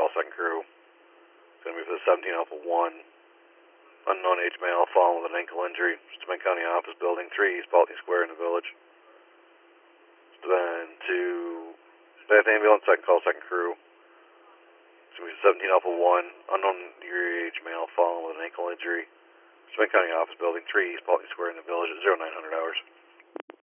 call second crew. It's going to be for the 17 Alpha 1. Unknown age male fallen with an ankle injury. Steuben County Office Building 3, East Baltney Square in the Village. Then to Bath Ambulance, second call second crew. It's going to be 17 Alpha 1. Unknown age male fallen with an ankle injury. Steuben County Office Building 3, East Baltney Square in the Village at 0900 hours.